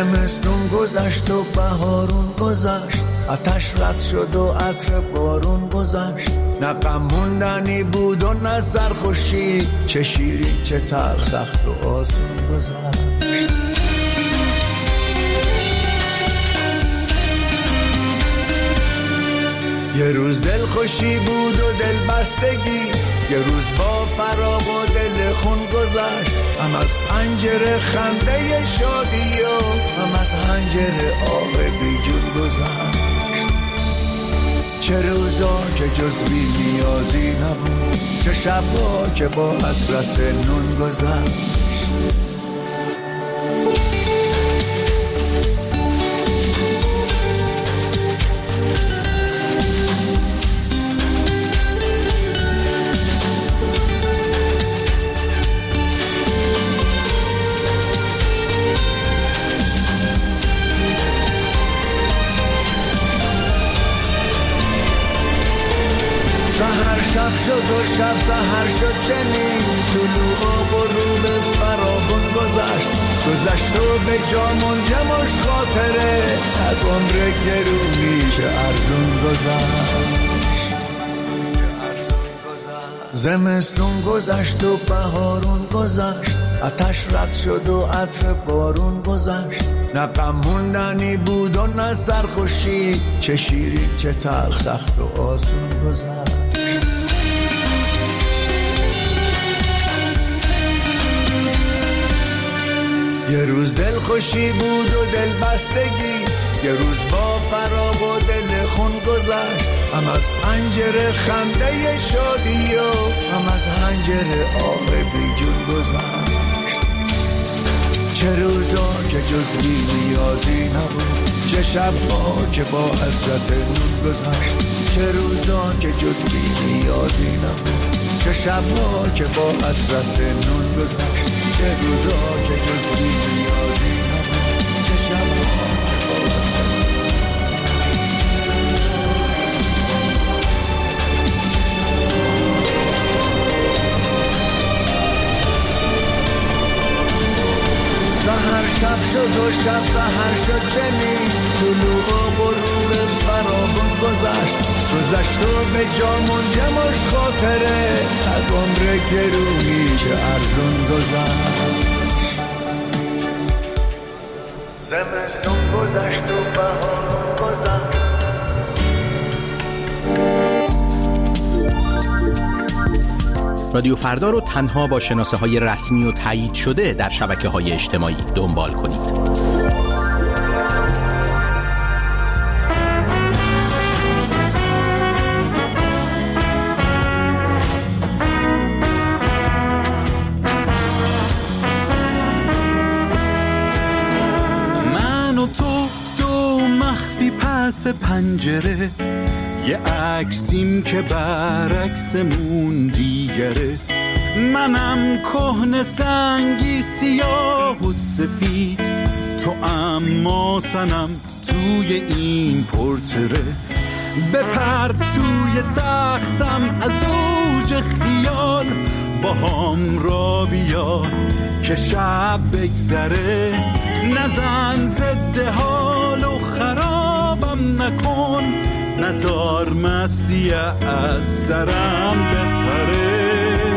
زمستون گذشت و بهارون گذشت، آتش رد شد و عطر بارون گذشت. نه غم موندنی بود و نه سرخوشی، چه شیرین چه تلخ، سخت و آسون گذشت. یه روز دل خوشی بود و دل بستگی، یه روز با فراق و دل خون گذشت. هم از پنجره خنده شادی و هم از حنجره آه بی جون گذشت. چه روزا که جز بی نیازی نبود، چه شبا که با حسرت نون گذشت. شب شد و شب سحر شد چنین، طلوع و غروب فراغون گذشت. گذشت و به جا منجمش خاطره، از عمر گرونی چه ارزون گذشت. زمستون گذشت و بهارون گذشت، آتش رد شد و عطر بارون گذشت. نه غم موندنی بود و نه سرخوشی، چه شیرین چه تلخ، سخت و آسون گذشت. یه روز دل خوشی بود و دل بستگی، یه روز با فراق و دل خون گذشت. هم از پنجره خنده شادی و هم از حنجره آه بی جون گذشت. چه روزا که جز بی نیازی نبود، چه شبا که با حسرت نون گذشت. چه روزا که جز بی نیازی نبود، چه شبا که با حسرت نون گذشت. چه روزا که جز بی نیازی نبود، چه شبا که با حسرت سحر شب شد و شب سحر شد چنین، طلوع و غروب فراغون گذشت. گذشت و به جا منجمش خاطره، از عمر گرونی چه ارزون گذشت. زمستون گذشت و بهارون گذشت. رادیو فردا رو تنها با شناسه های رسمی و تایید شده در شبکه های اجتماعی دنبال کنید. من و تو دو مخفی پس پنجره، یه عکسیم که برعکسمون دیگره. منم کهنه سنگی سیاه و سفید، تو اما سنم توی این پورتره. بپر توی تختم از اوج خیال، با هم را بیا که شب بگذره. نزن ضد حال و خرابم نکن، نزار مسیح از سرم بپره.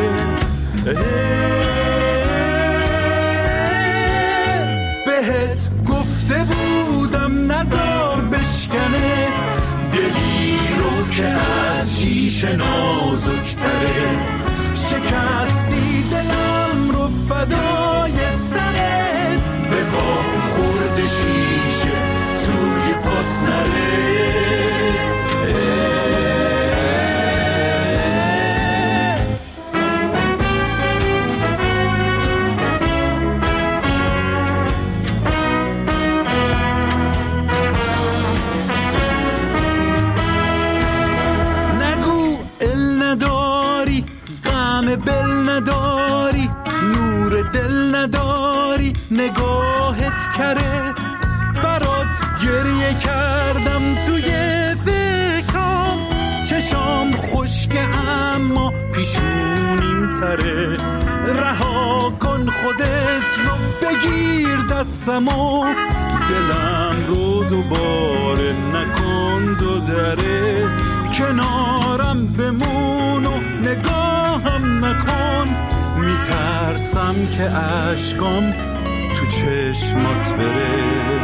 بهت گفته بودم نزار بشکنه، دلی رو که از شیشه نازکتره. شکستی دلم رو فدای سرت، به پا خورد شیشه توی پات نره. نگو ال نداری، غم بل نداری، نور دل نداری، نگاهت کره. برات گریه کردم توی فکرام، چشام خشکه اما پیشونیم تره. رها کن خودت رو بگیر دستمو، دلم رو دوباره نکن دو دره، کنارم بمون و نگاهم نکن، میترسم که اشکام تو چشمات بره.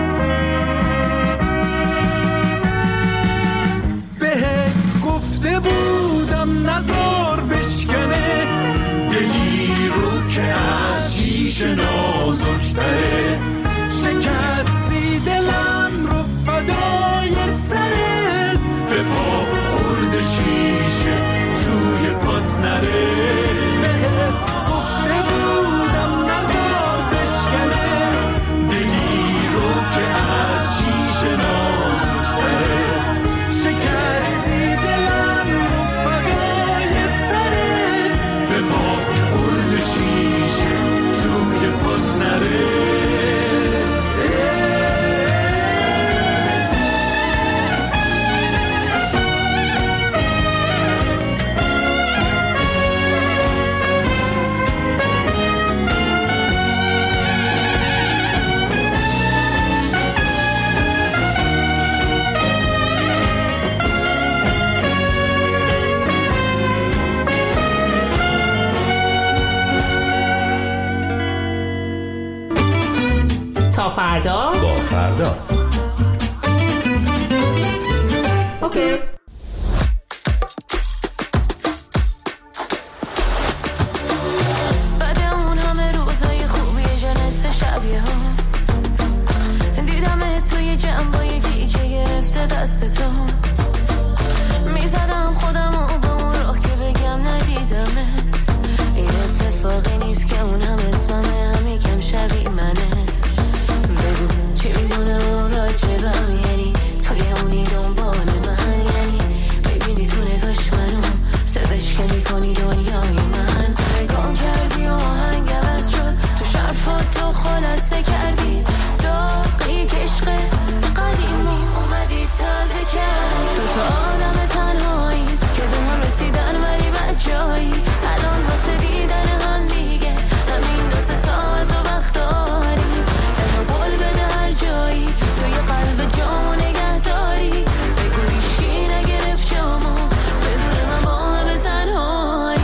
بهت گفته بودم نزار بشکنه دلی رو که از شیشه نازک‌تره، شکستی دلم رو فدای سرت، به پا خورد شیشه توی پات نره. بهت گفته بودم نزار بشکنه دلی رو که از شیشه نازک‌تره، شکستی دلم رو فدای سرت، به پا خورد شیشه توی پات نره. تا فردا با فردا. اوکی. بعد اون همه روزای خوبی جنس شبیه ها، دیدم توی جنبا یکی که گرفته دست تو، میزدم خودم و با اون راه که بگم ندیدمت، این اتفاقی نیست که اون هم اسممه، هم یکم شبیه منه، بگو چی میدونه اون راجبم، یعنی توی اونی دنبال من، یعنی ببینی تو نگاش منو صداش که میکنی دنیای من، نگام کردی و آهنگ عوض شد، تو شرفات تو خلاصه کردی داغی که عشق قدیمی اومدی تازه کردی، تو آدم تنهایی که به هم رسیدن ولی بد جایی، الان واسه دیدن هم دیگه همین 2-3 ساعت و وقت داری، قول بده هر جایی تو یه قلب جامو نگه داری، بگو هیچکی نگرفت جامو بدون من با همه تنهایی.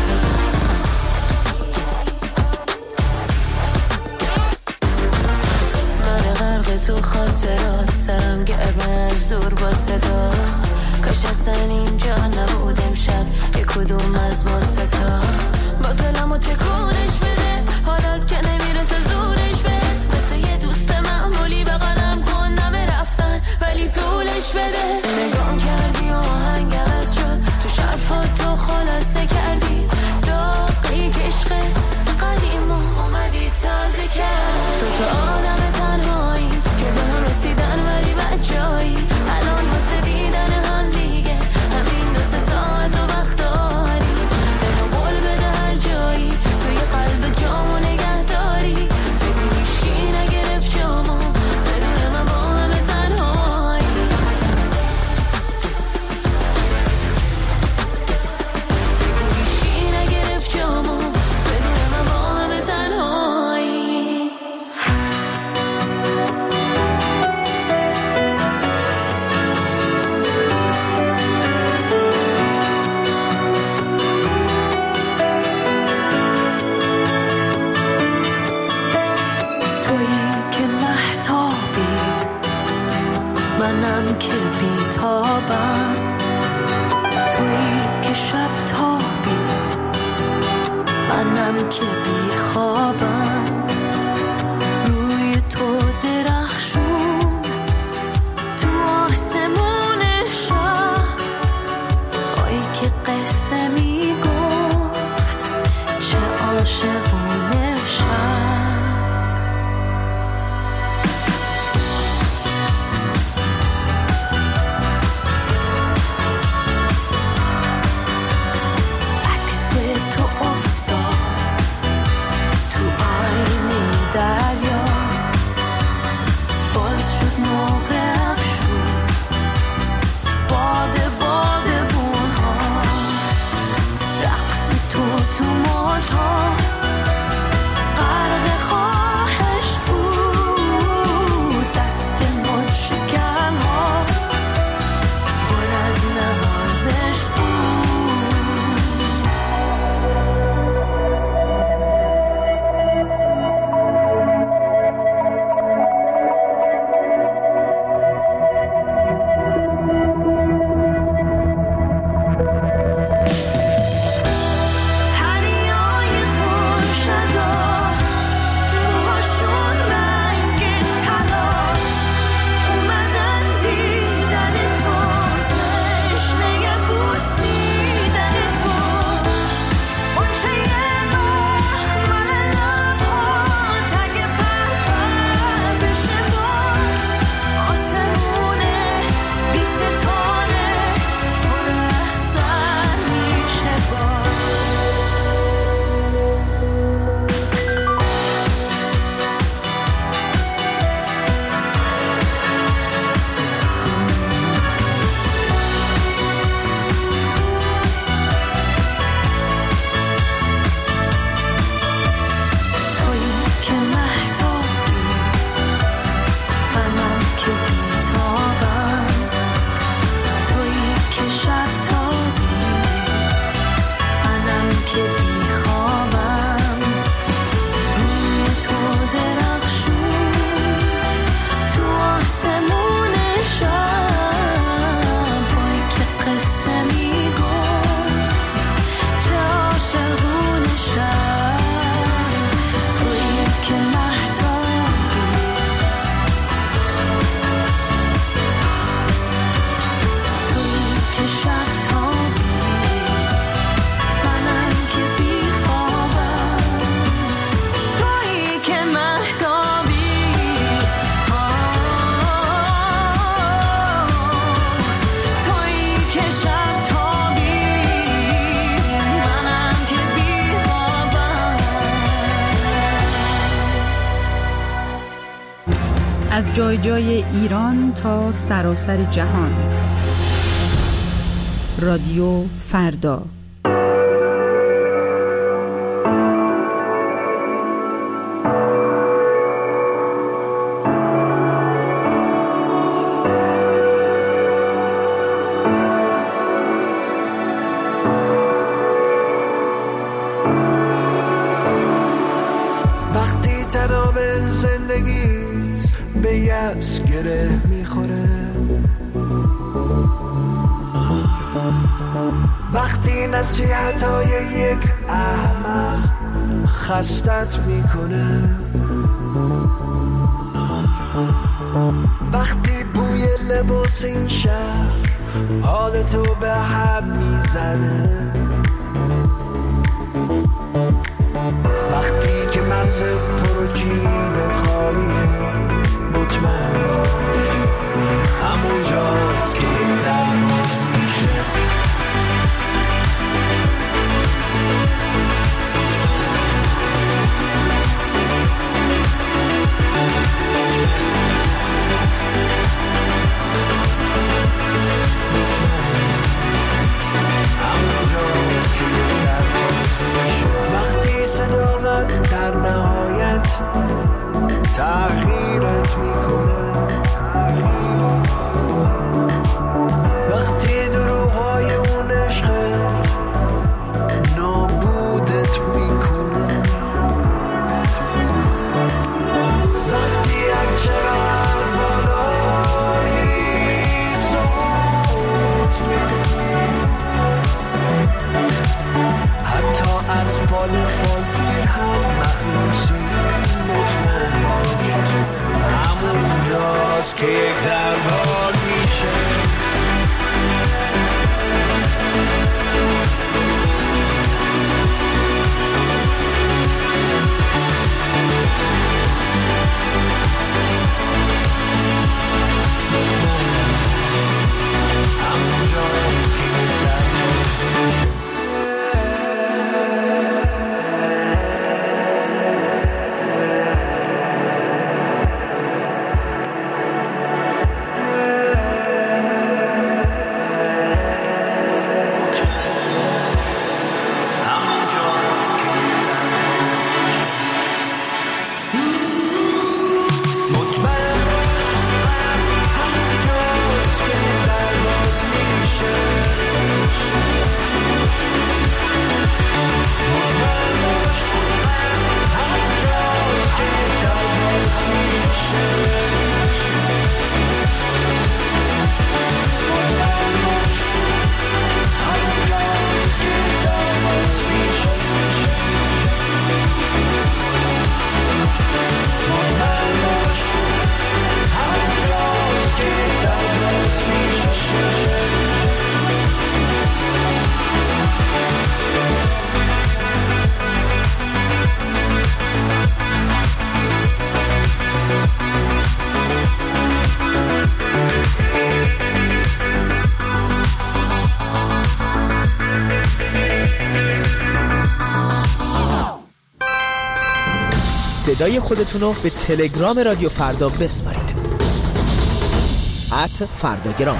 من غرق تو خاطرات، سرم گرمه از دور با صدات، کاش اصلا اینجا نبود امشب یک کدوم از ما ستا، باز دلمو تکونش بده حالا که نمیرسه زورش بده، مثل یه دوست معمولی بغلم کن نمه رفتن ولی طولش بده، نگام کردی و آهنگ عوض شد، تو شرفات تو خلاصه کردی داغی که عشق قدیمو اومدی تازه کرد، تو آدم تنهایی که به هم رسیدن ولی بد جایی، الان واسه دیدن هم دیگه همین 2-3 ساعت و وقت داری، بگو قول بده هر جایی تو یه قلب جامو نگه داری، بگو هیچکی نگرفت جامو بدون من با همه تنهایی، بگو هیچکی نگرفت جامو بدون من با همه تنهایی. تویی که مهتابی منم که بیتابم، تویی که شب تابی منم که بیخوابم، روی تو درخشون تو آسمون شب، آی که قصه میگفت چه عاشقونه شب. عکس تو افتاد تو از جای جای ایران تا سراسر جهان. رادیو فردا. وقتی تناب زندگیت به یأس گره میخوره، وقتی نصیحت‌های یک احمق خستت میکنه، وقتی بوی لباس این شهر حالتو به هم میزنه، وقتی که مغزت پر جیبت خالیه، مطمئن باش همون جاست که درماز میشه. وقتی صداقت در نهایت تغییرت میکنه، وقتی دروغ‌های اون عشقت نابودت میکنه، وقتی هرچقدر بالا میری سقوط میکنی، حتی از فال گیر هم مخلوصی، مطمئن باش همون جاست که یک دربار میشه. صدای خودتونو به تلگرام رادیو فردا بسپارید. @فرداگرام.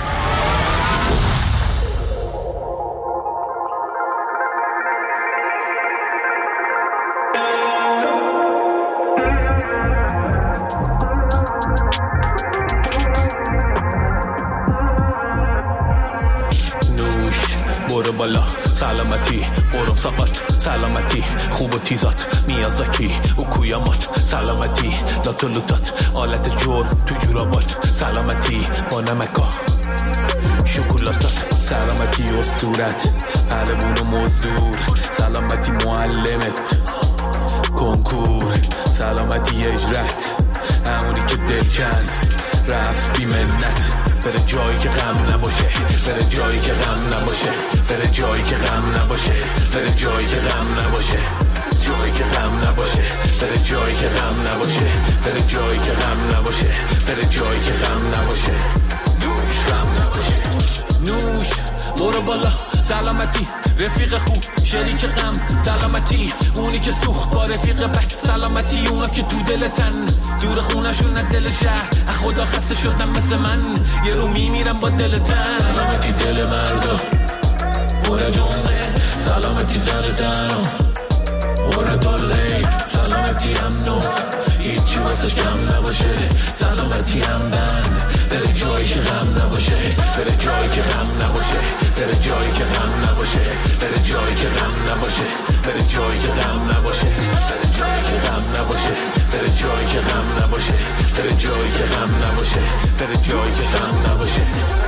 برو بالا سلامتی، برو سقط سلامتی، خوب و تیزات میازاکی و کویامات سلامتی، لاتو لوتات آلت جور تو جورابات سلامتی، با نمکا شکلاتات سلامتی، اسطورت پروون و مزدور سلامتی، معلمت کنکور سلامتی، اجرت همونی که دل کند رفت بی منت، بره جایی که غم نباشه، بره جایی که غم نباشه، بره جایی که غم نباشه، بره جایی که غم نباشه، جایی که غم نباشه، بره جایی که غم نباشه، بره جایی که غم نباشه، بره جایی که غم نباشه، نوش غم نباشه، نوش برو بالا سلامتی، رفیق خوب شریک غم سلامتی اونی که سوخت با رفیق بک، سلامتی اونا که تو دلتن دور خونشون از دل شهر، از خدا خسته شدن مثل من یه رو میمیرم با دلتن. سلامتی دل مردا پر جونه، سلامتی سر تنو پر دله، سلامتی امنو هیچی واسش کم نباشه، سلامتی هم بند بره جایی که غم نباشه، بره جایی که غم نباشه، بره جایی که غم نباشه، بره جایی که غم نباشه، بره جایی که غم نباشه، بره جایی که غم نباشه، بره جایی که غم نباشه، بره جایی که غم نباشه، بره جایی که غم نباشه.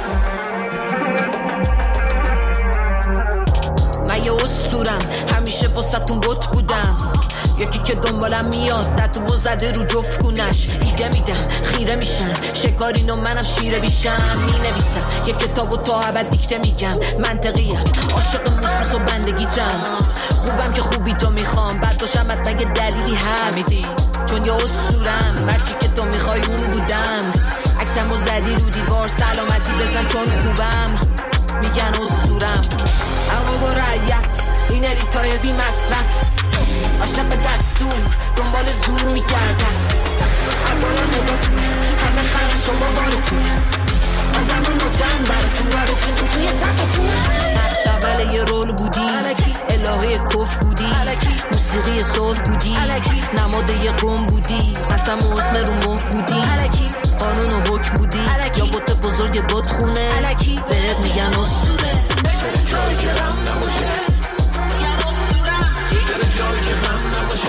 من یه اسطورم همیشه واسه‌تون بت بودم، یکی که دنبالم میاد تتو زده رو جفت کونش، ایده میدم خیره میشن شکارینو منم شیره بیشم، مینویسم یه کتابو تا ابد دیکته میگم، منطقیم عاشق موسموس و بندگیتم، خوبم که خوبی تو میخوام بعد باشم حتما یه دلیلی هست، چون یه اسطورم هرچی که تو میخوای اون بودم، عکسمو زدی رو دیوار سلامتی بزن چون خوبم، میگن اسطورم اما با رعیت این اریتای بی مصرف، عاشق دستور دنبال زور میگردن، اما نگاتونه همه خرش و بابارتونه، آدم نوچن براتون و رفیقو توی تقتونه، نقش اول یه رول بودی الهه کف بودی، موسیقی صلح بودی نماد یه قوم بودی، قسم و اسم رو مهر بودی، قانون و حکم بودی یا بوت بزرگ بوت خونه، بهت میگن اسطوره، بره جایی که غم نباشه، میگن اسطوره، بره جایی که غم نباشه،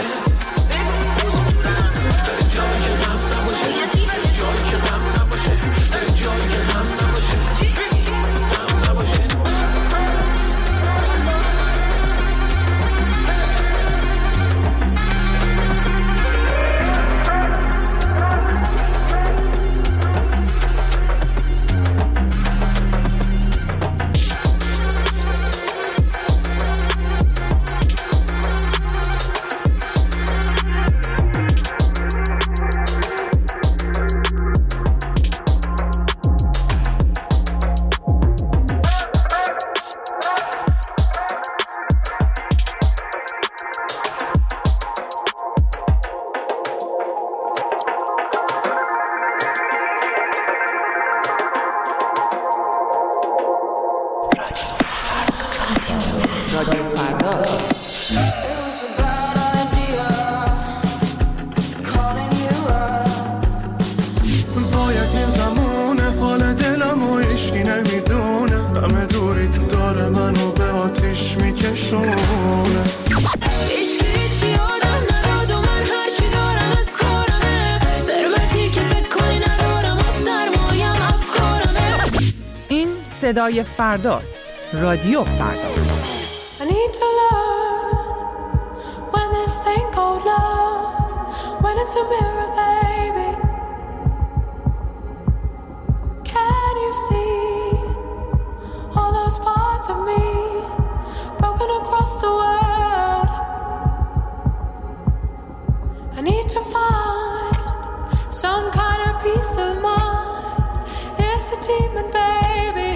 بره جایی که غم نباشه، بره جایی که غم نباشه، بره جایی که غم نباشه، غم نباشه. صدای فرداست. رادیو فردا. I need to learn when this thing called love, when it's a mirror, baby. Can you see all those parts of me broken across the world? I need to find some kind of peace of mind. It's a demon, baby.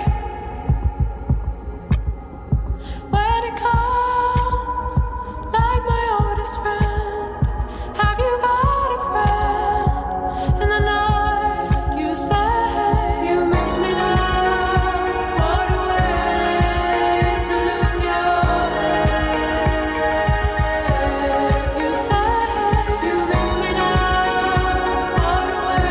When it comes, like my oldest friend, have you got a friend? In the night, you say you miss me now. What a way to lose your head. You say you miss me now. What a way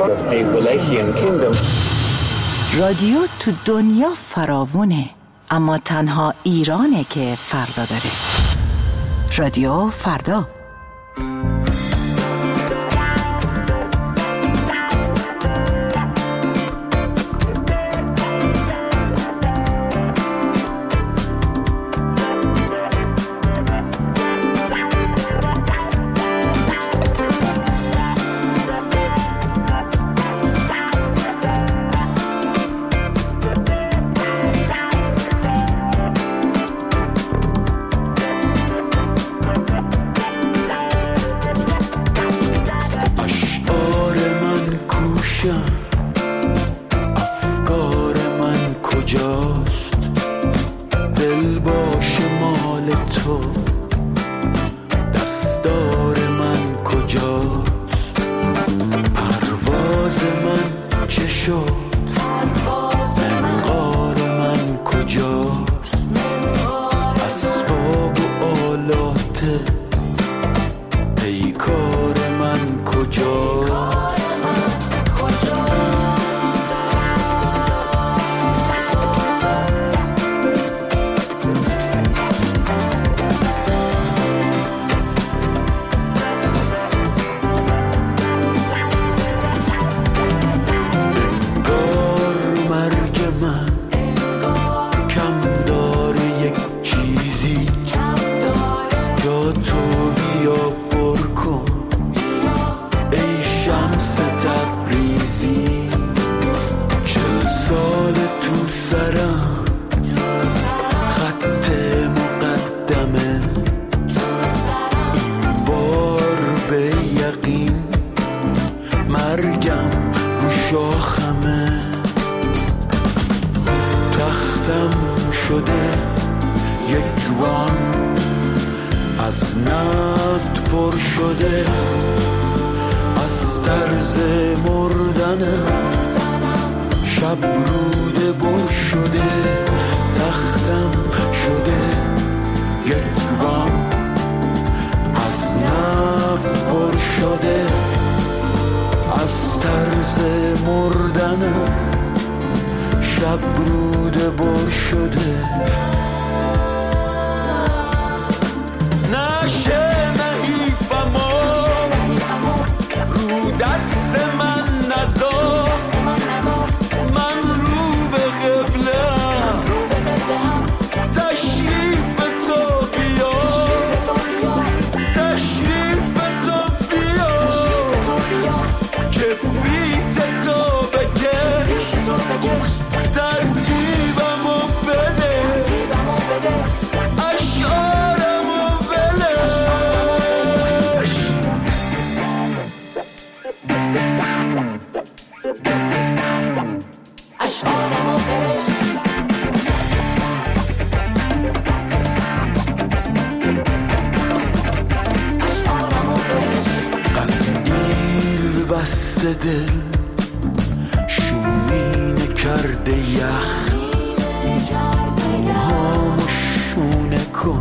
رادیو تو دنیا فراوونه، اما تنها ایرانه که فردا داره. رادیو فردا. دل شومینه کرده یخ، موهامو شونه کن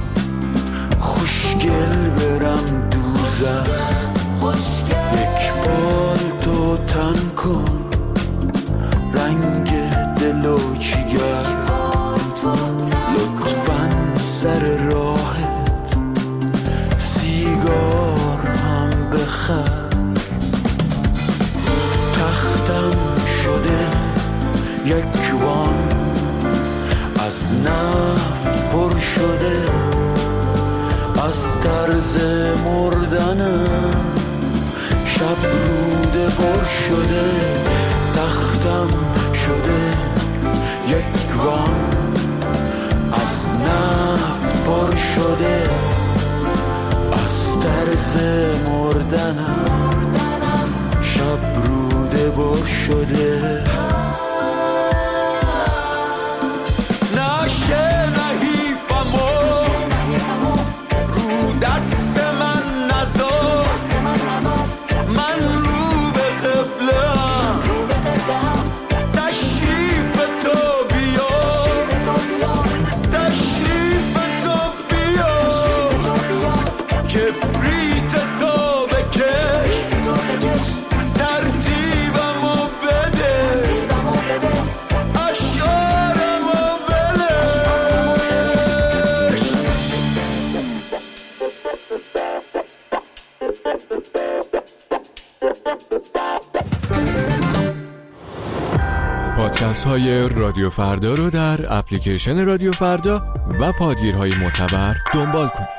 خوشگل برم دوزخ، یک پالتو تن کن رنگ دلو چیگر، لطفاً سر راهت سیگار هم بخر، تختم شده یک وان از نفت پر شده، از طرز مردنم شب روده پر شده، تختم شده یک وان از نفت پر شده، از طرز مردنم شب روده پر شده. نشه نحیفمو رو دست من نذار، من رو به قبله‌ام، تشریف تو بیا، تشریف تو بیا، کبریت تو بکش، ترتیب پادکست های رادیو فردا رو در اپلیکیشن رادیو فردا و پادگیرهای معتبر دنبال کنید.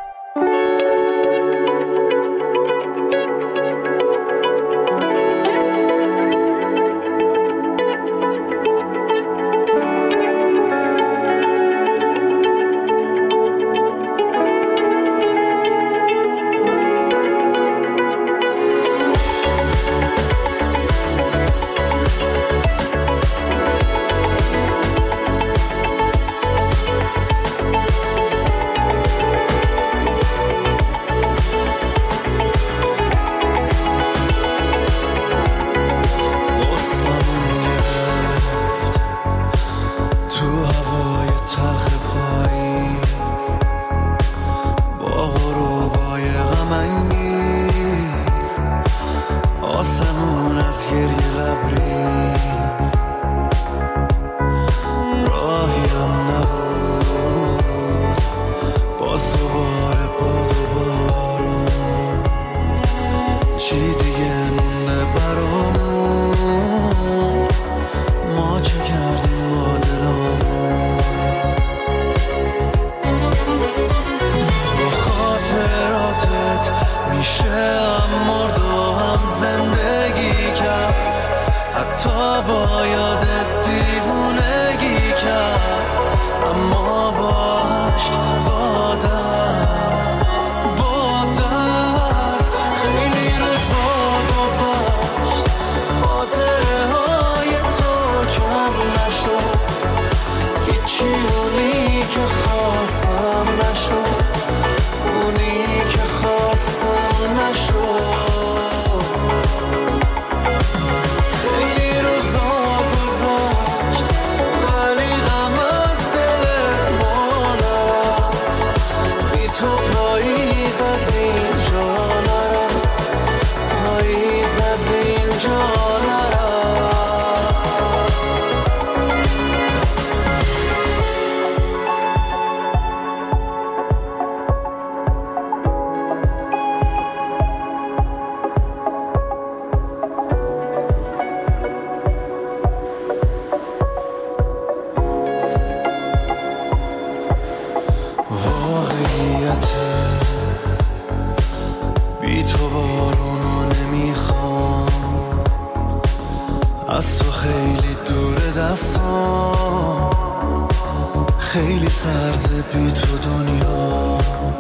خیلی سرده بی تو دنیا،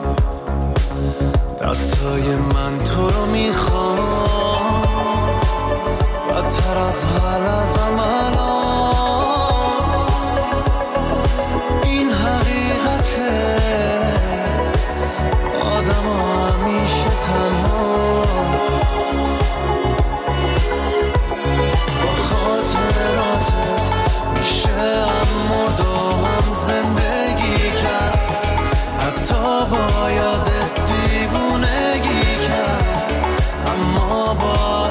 دستای من تو رو میخوام بدتر از حال ازم الان. این حقیقته، آدم همیشه تنها با خاطراتت میشه مرد و هم زندگی کرد، حتی با یادت دیوونگی کرد، اما با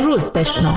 امروز بشنو.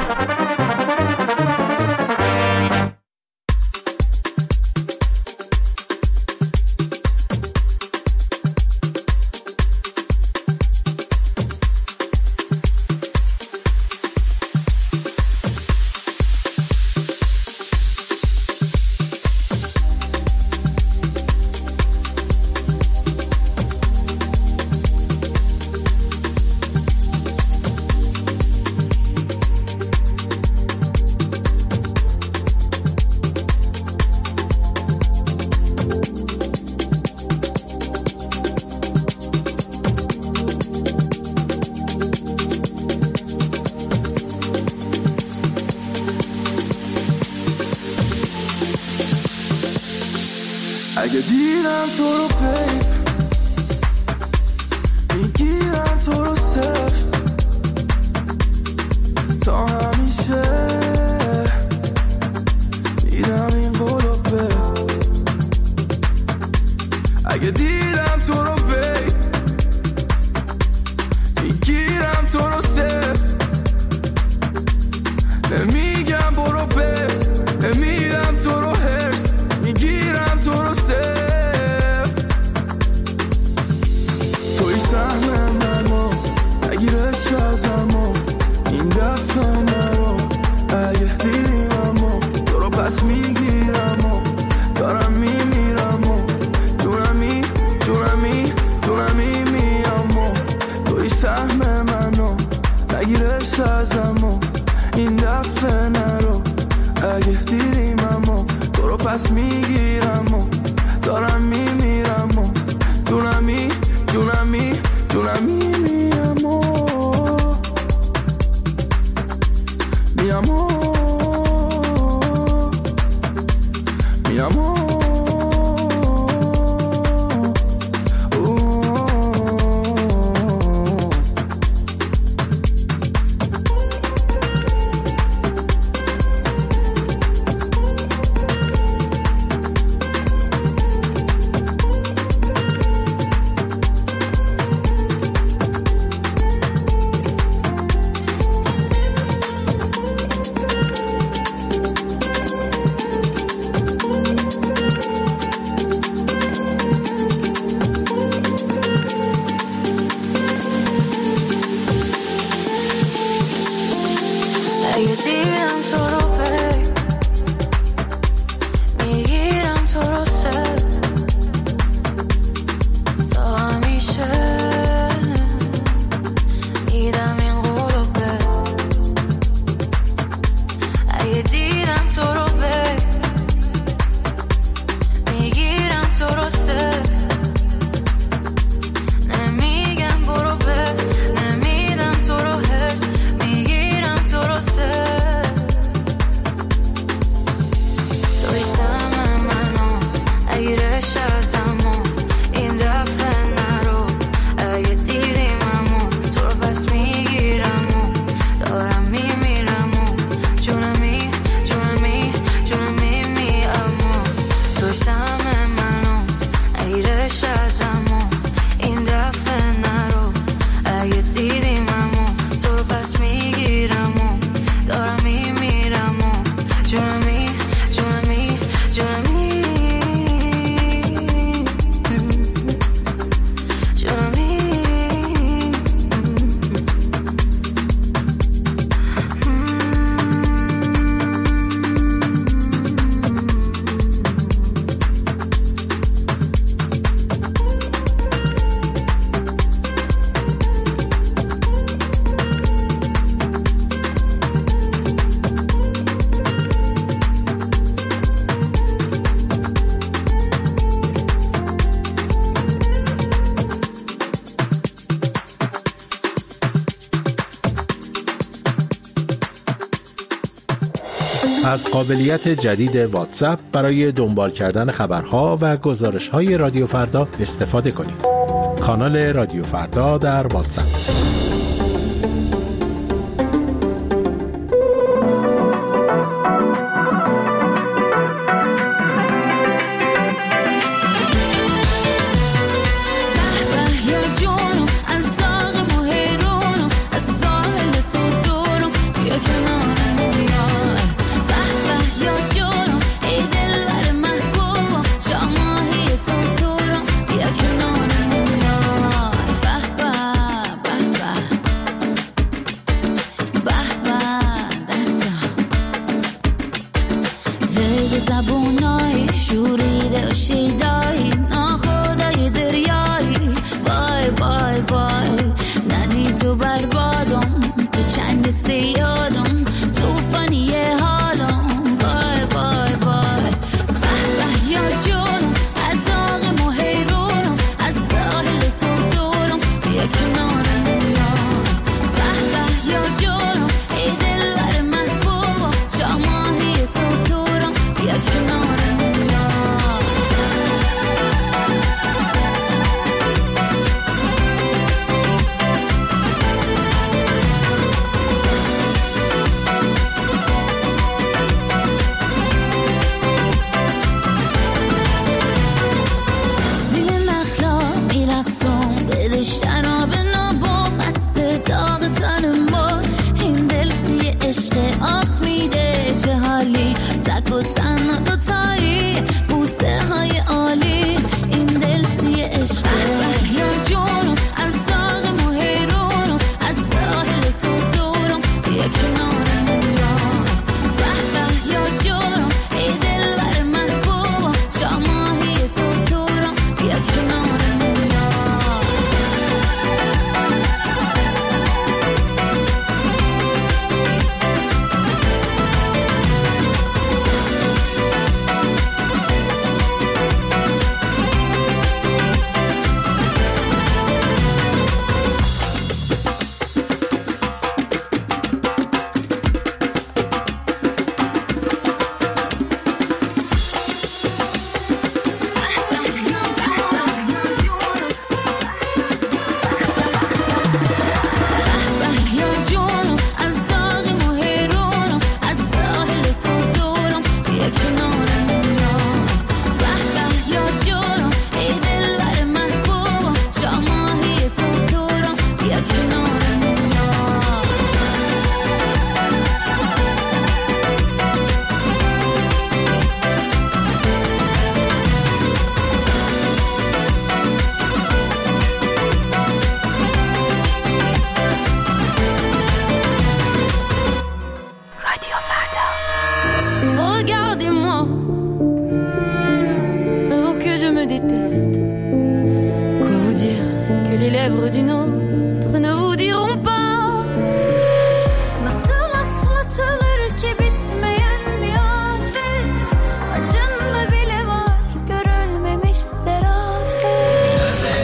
اگه دیدم تو رو پی میگیرم تو رو سفت تا همیشه میدم این قولو به اگه دیدم تو رو پی میگیرم تو رو سفت نمیگم برو بت نمیدم تو رو هرس میگیرم تو رو سفت توی سهم منو نگیرش ازمو این دفعه نرو اگه دیدیم امو تو رو پس میگیرم و دارم میمیرم و جونمی میام و توی سهم منو نگیرش ازمو این دفعه نرو اگه دیدیم امو تو رو پس میگیرم و دارم میمیرم و جونمی میام و از قابلیت جدید واتساپ برای دنبال کردن خبرها و گزارش‌های رادیو فردا استفاده کنید. کانال رادیو فردا در واتساپ. یا تنهایی شوریده و شیدایی ناخدای دریایی وای وای وای ندی تو بربادم تو چنگ سیادم توفانی حالم وای وای وای به به یا جونم از آغم و حیرونم از ساحل تو دورم بیا کنارم بیا به به یا جونم ای دلبر محبوبم شاماهی تو دورم بیا کنارم بیا شراب نابم از داغ تن ما این دل سی عشق آخ میده چه حالی تک و تنها دوتایی بوسه های عالی این دل سی عشق یا جونم از داغ و حیرونم از ساحل تو دورم بیا کنارم بیا به به یا جونم ای دلبر محبوبم شاماهی تو دورم بیا کنارم بیا Regardez-moi, oh que je me déteste. Quoi vous dire que les lèvres d'une autre ne vous diront pas. Nasıl atlatılır ki bitmeyen bir afet. Acında bile var görülmemiş serafet.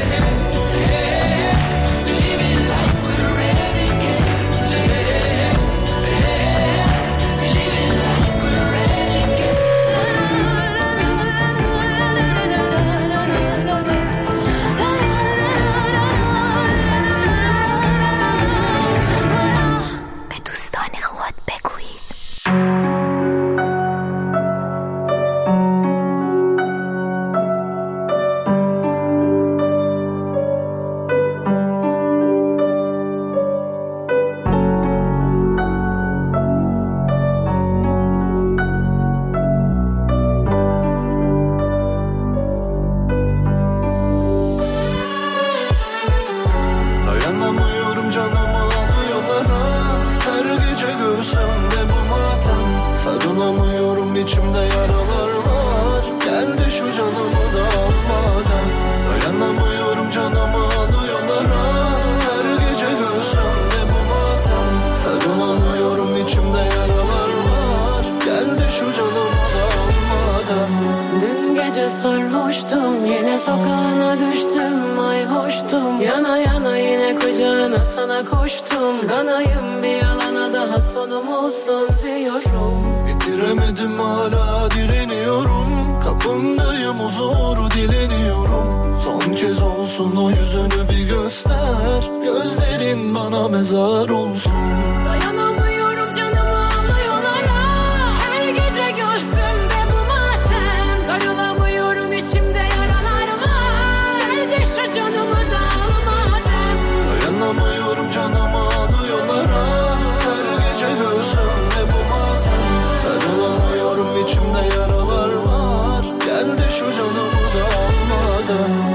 Living like we're renegades. Living like we're renegades. به دوستان خود بگویید. Dayanamıyorum canımı alıyorlara. Her gece göğsümde bu matem. Sarılamıyorum içimde yaralar var. Geldi şu canımı da almadan. Dayanamıyorum canımı alıyorlara. Her gece göğsümde bu matem. Sarılamıyorum içimde yaralar var. Geldi şu canımı da almadan. Dün gece sarhoştum, yine sokağına düştüm, ay hoştum. Yana yana yine kucağına sana koştum. Kanayım bir yalana daha sonum olsun diyorum. Bitiremedim hala direniyorum. Kapındayım huzuru dileniyorum. Son kez olsun o yüzünü bir göster. Gözlerin bana mezar olsun. Dayanamıyorum canımı alıyorlara. Her gece göğsümde bu matem. Sarılamıyorum içimde yaralar var. Geldi şu canımı da almadım. Dayanamıyorum canımı alıyorlara. Her gece göğsümde bu matem. Sarılamıyorum içimde yaralar var. Geldi şu canımı da almadan.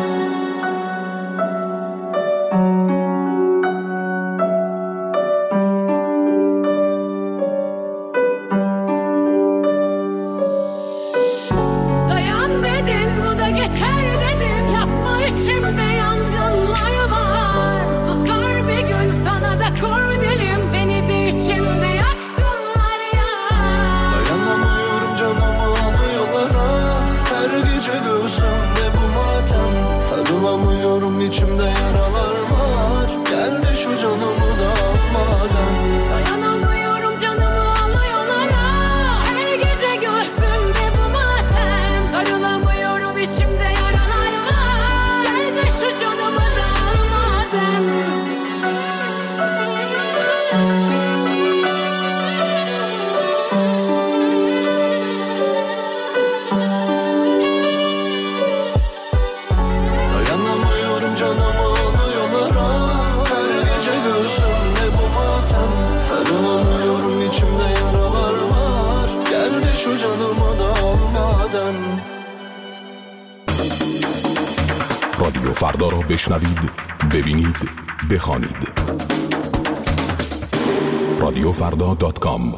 yeter dedim, yapma içimde yangınlar var. Susar bir gün sana da kor dilim, seni de içimde yaksınlar ya. Dayanamıyorum canımı alıyorlara, her gece göğsümde bu matem. Sarılamıyorum, içimde yaralar var, gel de şu canımı da almadan. Dayanamıyorum canımı alıyorlara, her gece göğsümde bu matem. Sarılamıyorum, içimde yaralar var, gel de şu canımı da almadan. Dayanamıyorum canımı alıyorlara, her gece göğsümde bu matem. Sarılamıyorum, içimde yaralar var, gel de şu canımı da almadan. رادیو فردا را بشنوید، ببینید، بخوانید. radiofrda.com.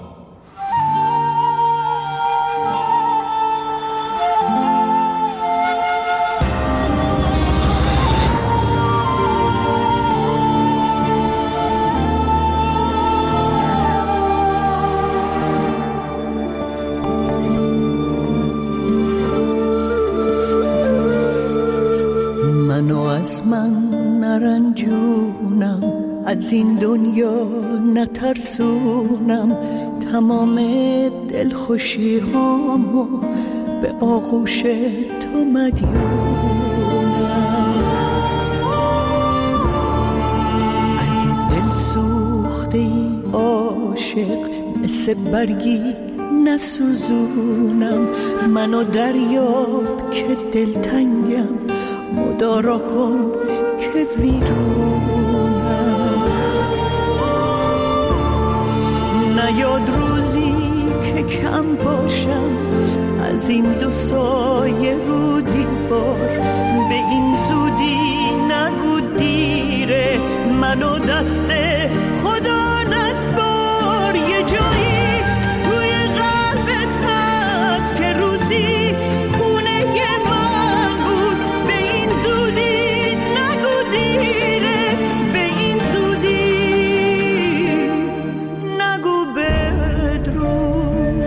منو از من نرنجونم، از این دنیا نترسونم، تمام دلخوشی هامو به آغوش تو مدیونم. اگه دل سوخته ای عاشق، مثل برگی نسوزونم، منو دریاب که دلتنگم، مدارا کن که ویرونم. نیاد روزی که کم باشم از این دو سایه رو دیوار، به این زودی نگو دیره، منو دست خدا نسپار. یه جایی توی قلبت هست که روزی خونه من بود، به این زودی نگو دیره، به این زودی نگو بدرود.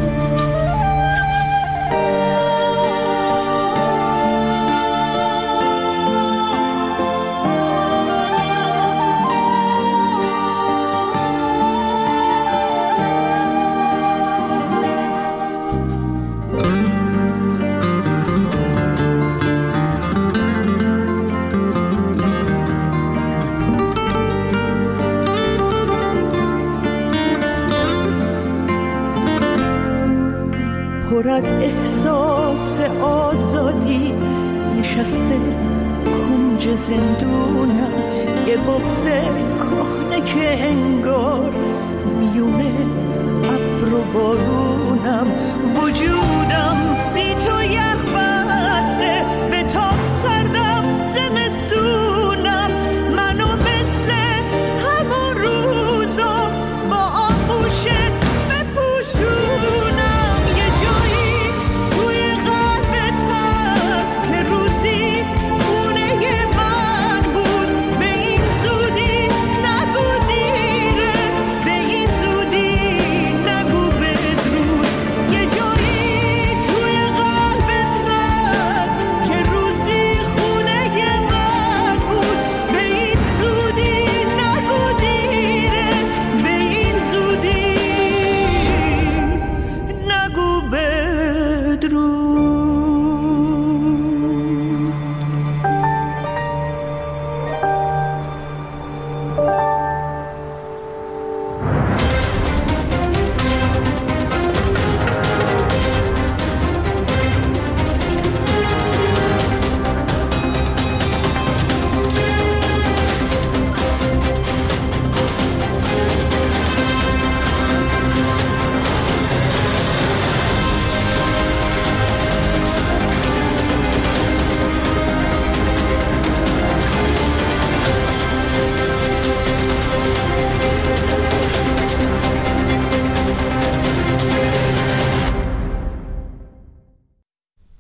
پر از احساس آزادی نشسته کنج زندونم، یه بغض کهنه که انگار میونه ابر و بارونم. وجودم بی تو یخ بسته، به تاب سردم زمستونم، منو مثل همون روزا با آغوشت بپوشونم. یه جایی توی قلبت هست که روزی خونه من بود، به این زودی نگو دیره، به این زودی نگو بدرود. یه جایی توی قلبت هست که روزی خونه من بود، به این زودی نگو دیره، به این زودی نگو بدرود.